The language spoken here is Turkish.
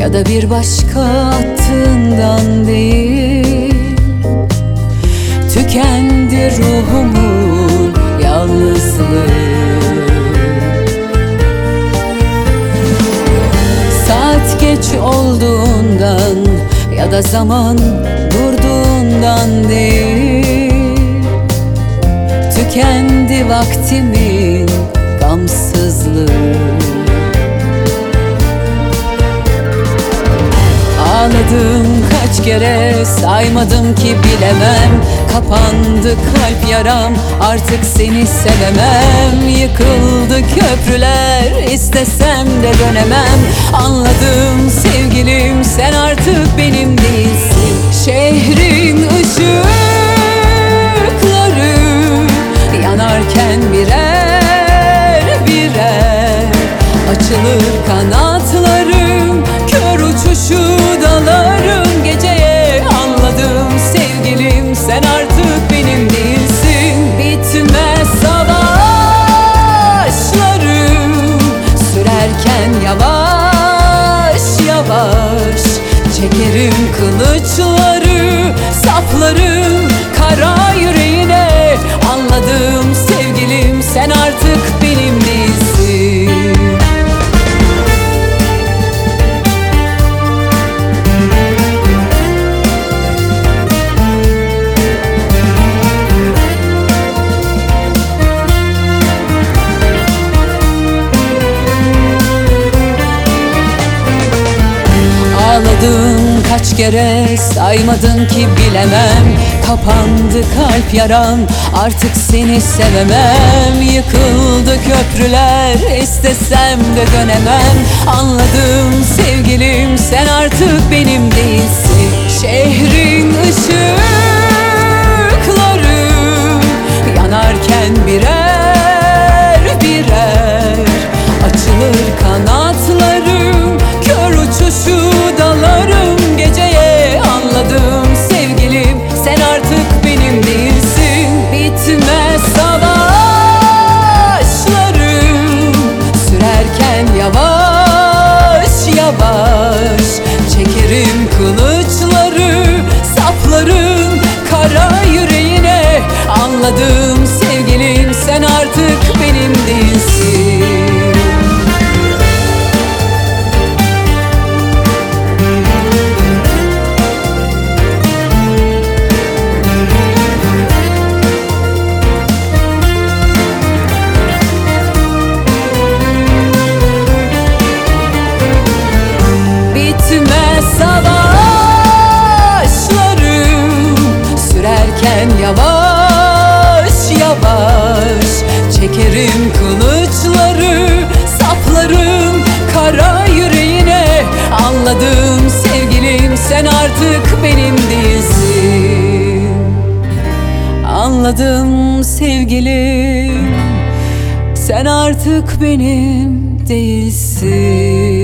ya da bir başka attığından değil. Tükendi ruhumun yalnızlığı. Saat geç olduğundan ya da zaman durduğundan değil. Tükendi vaktimin gamsızlığı. Ağladım kaç kere saymadım ki bilemem. Kapandı kalp yaram, artık seni sevemem. Yıkıldı köprüler, istesem de dönemem. Anladım sevgilim, sen artık benim değilsin. Şehrin ışıkları yanarken birer birer açılır kanatlarım, kör uçuşu dalarım geceye. Anladım sevgilim, sen artık benim değilsin. Bitmez savaşlarım sürerken yavaş yavaş çekerim kılıçları, saplarım kara yüreğine. Anladım sevgilim, sen artık benim değilsin. Ağladım kaç kere saymadım ki bilemem. Kapandı kalp yaram, artık seni sevemem. Yıkıldı köprüler, istesem de dönemem. Anladım sevgilim, sen artık benim değilsin. Şehrin ışıkları yanarken birer birer açılır kanatlarım, kör uçuşu dalarım geceye. Anladım sevgilim, sen artık benim değilsin. Bitmez savaşlarım sürerken yavaş yavaş çekerim kılıçları, saplarım kara yüreğine. Anladım sevgilim, sen artık benim değilsin. Bitmez savaşlarım sürerken yavaş yavaş çekerim kılıçları, saplarım kara yüreğine. Anladım sevgilim, sen artık benim değilsin. Anladım sevgilim, sen artık benim değilsin.